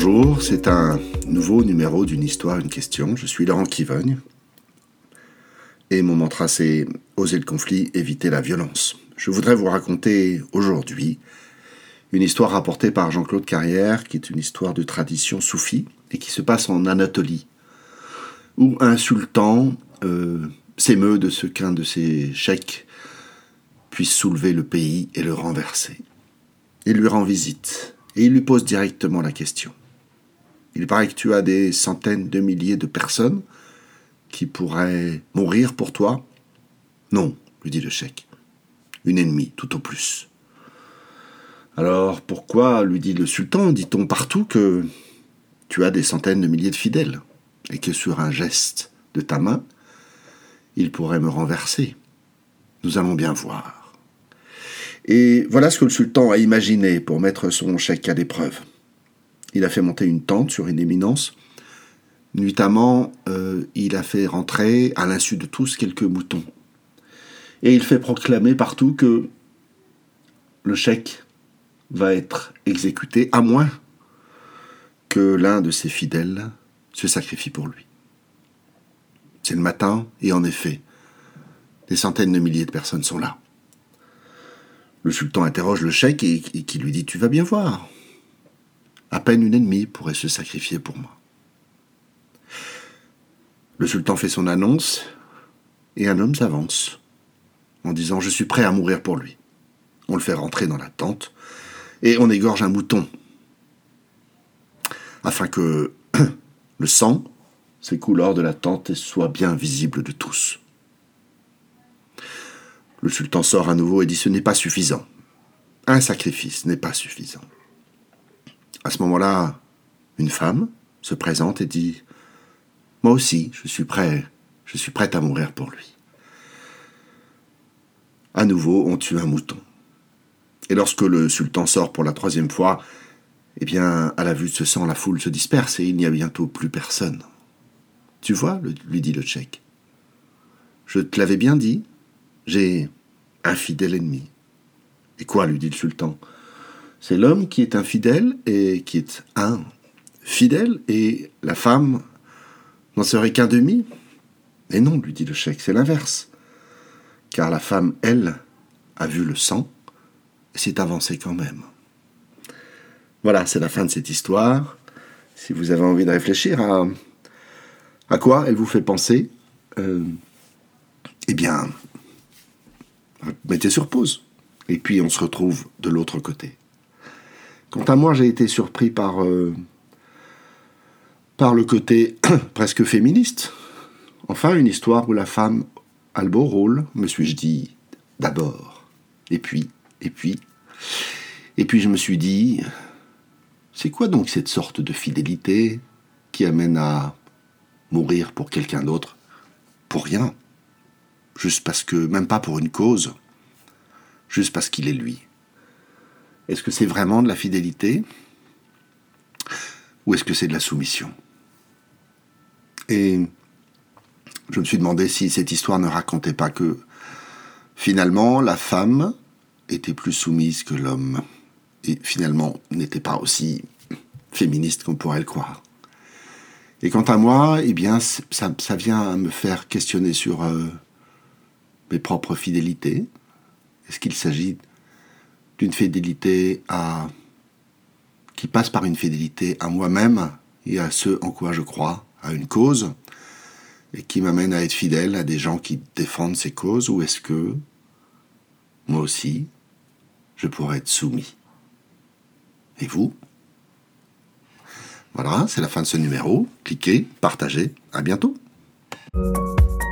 Bonjour, c'est un nouveau numéro d'une histoire, une question. Je suis Laurent Kivogne et mon mantra c'est « Oser le conflit, éviter la violence ». Je voudrais vous raconter aujourd'hui une histoire rapportée par Jean-Claude Carrière, qui est une histoire de tradition soufie et qui se passe en Anatolie, où un sultan s'émeut de ce qu'un de ses cheikh puisse soulever le pays et le renverser. Il lui rend visite et il lui pose directement la question. Il paraît que tu as des centaines de milliers de personnes qui pourraient mourir pour toi. Non, lui dit le cheikh. Une ennemie, tout au plus. Alors pourquoi, lui dit le sultan, dit-on partout que tu as des centaines de milliers de fidèles et que sur un geste de ta main, il pourrait me renverser. Nous allons bien voir. Et voilà ce que le sultan a imaginé pour mettre son cheikh à l'épreuve. Il a fait monter une tente sur une éminence. Nuitamment, il a fait rentrer, à l'insu de tous, quelques moutons. Et il fait proclamer partout que le cheikh va être exécuté, à moins que l'un de ses fidèles se sacrifie pour lui. C'est le matin, et en effet, des centaines de milliers de personnes sont là. Le sultan interroge le cheikh et qui lui dit « Tu vas bien voir. À peine une ennemie pourrait se sacrifier pour moi. » Le sultan fait son annonce et un homme s'avance en disant « Je suis prêt à mourir pour lui. » On le fait rentrer dans la tente et on égorge un mouton afin que le sang s'écoule hors de la tente et soit bien visible de tous. Le sultan sort à nouveau et dit « Ce n'est pas suffisant. Un sacrifice n'est pas suffisant. » À ce moment-là, une femme se présente et dit « Moi aussi, je suis prête à mourir pour lui. » À nouveau, on tue un mouton. Et lorsque le sultan sort pour la troisième fois, eh bien, à la vue de ce sang, la foule se disperse et il n'y a bientôt plus personne. « Tu vois, lui dit le cheikh, je te l'avais bien dit, j'ai un fidèle ennemi. » « Et quoi, lui dit le sultan, c'est l'homme qui est infidèle et qui est un fidèle et la femme n'en serait qu'un demi ? Et non, lui dit le cheikh, c'est l'inverse. Car la femme, elle, a vu le sang et s'est avancée quand même. Voilà, c'est la fin de cette histoire. Si vous avez envie de réfléchir à quoi elle vous fait penser, eh bien, mettez sur pause. Et puis on se retrouve de l'autre côté. Quant à moi, j'ai été surpris par le côté presque féministe. Enfin, une histoire où la femme a le beau rôle, me suis-je dit, d'abord. Et puis, je me suis dit, c'est quoi donc cette sorte de fidélité qui amène à mourir pour quelqu'un d'autre, pour rien, juste parce que, même pas pour une cause, juste parce qu'il est lui. Est-ce que c'est vraiment de la fidélité ou est-ce que c'est de la soumission ? Et je me suis demandé si cette histoire ne racontait pas que finalement la femme était plus soumise que l'homme et finalement n'était pas aussi féministe qu'on pourrait le croire. Et quant à moi, eh bien, ça vient me faire questionner sur mes propres fidélités. Est-ce qu'il s'agit d'une fidélité qui passe par une fidélité à moi-même et à ce en quoi je crois, à une cause, et qui m'amène à être fidèle à des gens qui défendent ces causes, ou est-ce que moi aussi, je pourrais être soumis ? Et vous ? Voilà, c'est la fin de ce numéro. Cliquez, partagez, à bientôt.